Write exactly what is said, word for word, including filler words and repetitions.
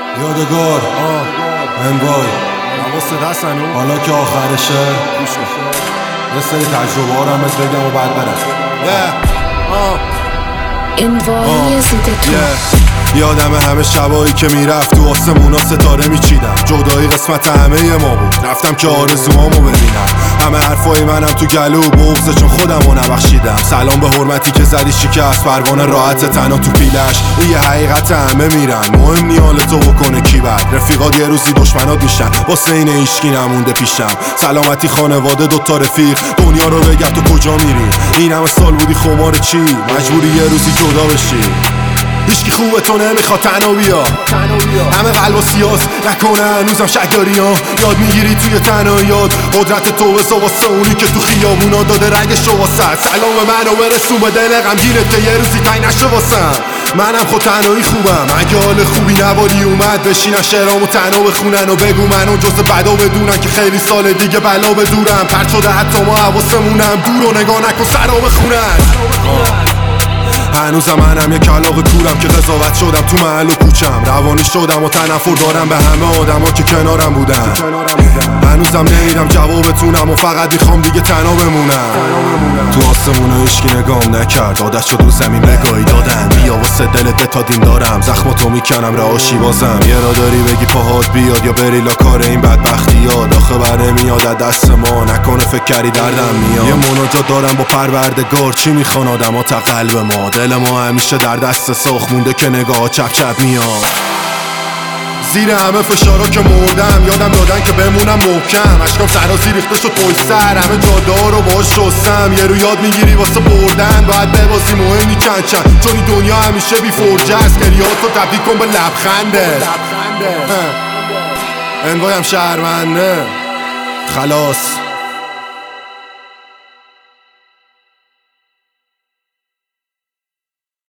یادگار آه انوای حواست هست هنو؟ حالا که آخرشه یه سری تجربه ها رو هم بگم و بعد برم. آه انوای ضد تو. یادم همه شبایی که میرفت تو آسمونا ستاره میچیدم، جدایی قسمت همه ما بود، رفتم که آرزوهامو ببینم. همه حرفای منم تو گلو بغضه چون خودمو نبخشیدم. سلام به حرمتی که زدی شکست، پروانه راحت تنها تو پیلش. یه حقیقت همه میرن، مهم نی حال تو بکنه کی بد. رفیقات یه روزی دشمنات میشن، واسه این هیچکی نمونده پیشم. سلامتی خانواده دوتا رفیق، دنیا رو بگرد تو کجا میری. این همه سال بودی خمار چی، مجبوری یه روزی جدا بشی. هیچکی خوبه تو نمیخواد تنها بیا، همه قلب و سیاس نکنه هنوزم شک داری ها. یاد میگیری توی تنهاییات قدرت تو بسا واسه اونی که تو خیابونا داده رگشو واسه. سلام به منو برسون به دل غمگینت که یه روزی تنگ نشه واسم. منم خود تنهایی خوبم، اگه حال خوبی نوالی اومد بشینن شعرامو تنها بخونن و بگو منو جز بدا بدونن که خیلی سال دیگه بلا بدورم. پرت شده حتی ما حواسمونم دور و نگاه نکن سرا بخونن. هنوزم منم یه کلاغ کورم که قضاوت شدم تو محل و کوچم. روانی شدم و تنفر دارم به همه آدما که کنارم بودن. هنوزم نیدم جوابتونم و فقط میخوام دیگه تنها بمونم. تو آسمون هیچکی نگام نکرد، عادت شد رو زمین نگاهی دادن. بیا واسه دلت تا دین دارم، زخماتو میکنم رهاشی بازم. یه را داری بگی پاهات بیاد یا بری لا کار این بدبختیات. آخه بر نمیاد از دست ما، نکنه فکر کردی دردم میاد. یه مناجات دارم با پروردگار، چی میخوان آدما تا قلب ما. دل ما همیشه در دست ساخت مونده که نگاه چپ چپ میاد. زیر همه فشارا که مردم یادم دادن که بمونم محکم. اشکام سرازی ریخته شد پشت سر، همه جاده ها رو باهاش شستم. یه رو یاد میگیری واسه بردن باید ببازی، مهم نی چند چند چون این دنیا همیشه بی فرجه است. گریهاتو تبدیل کن به لبخنده. انوایم شهرونده خلاص.